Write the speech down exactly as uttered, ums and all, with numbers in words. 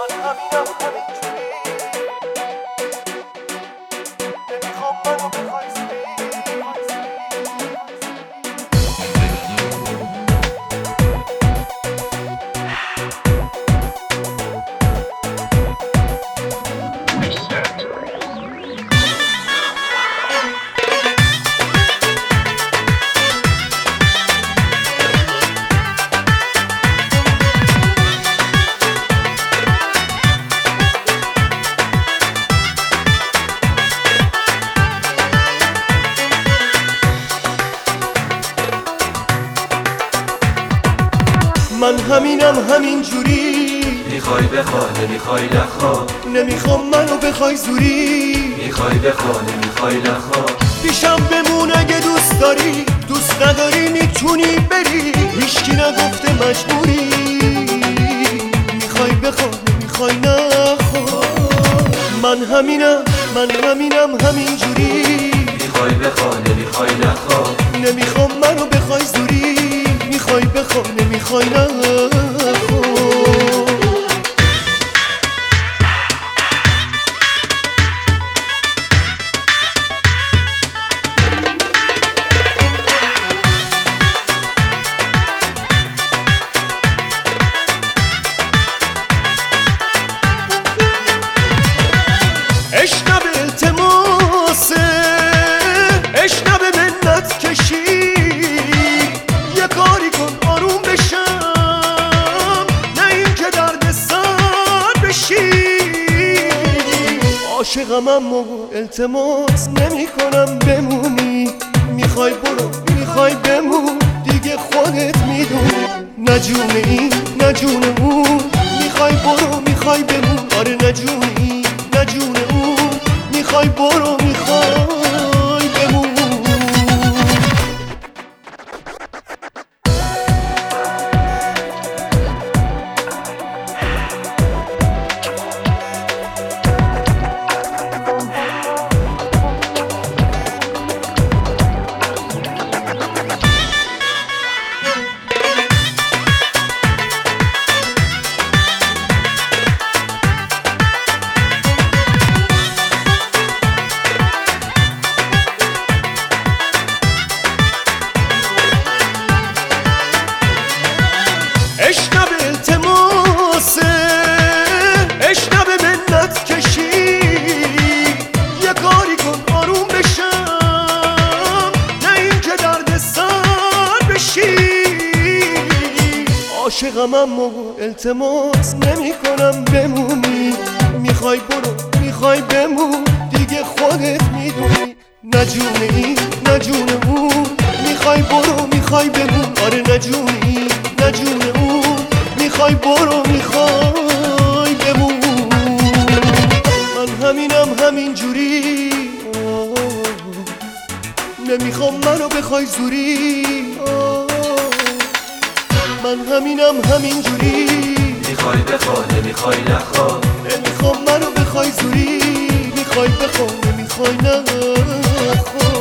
من همینم همینجوری نمیخوام منو بخوای زوری من همینم همینجوری میخوای بخوا نمیخوای نخوا نمیخوام منو بخوای زوری میخوای بخوا نمیخوای نخوا پیشم بمون اگه دوست داری دوست نداری میتونی بری هیچکی نگفته مجبوری میخوای بخوا نمیخوای نخوا من همینم من همینم همینجوری میخوای بخوا نمیخوای نخوا نمیخوام منو بخوای زوری میخوای بخوا نمیخوای نخوا اشنب التماسه اشنب منت کشی یه کاری کن آروم بشم نه این که درد سر بشی عاشقم اما التماس نمی کنم بمونی میخوای برو میخوای بمون دیگه خودت میدونی نه جون این نه جون اون میخوای برو میخوای بمون آره نه جون این نه جون اون میخوای برو میخوای بمون اشنب التماسه اشنب منت کشی یه کاری کن آروم بشم نه این که درد سر بشی عاشقم اما التماس نمی کنم بمونی میخوای برو میخوای بمون دیگه خودت میدونی نه جون این نه جون اون میخوای برو میخوای بمون آره نه جون این نه جون اون میخوای برو میخوای بمون من همینم همینجوری نمیخوام منو بخوای زوری من همینم همینجوری میخوای بخوا نمیخوای نخوا نمیخوام منو بخوای زوری میخوای بخوا نمیخوای نخوا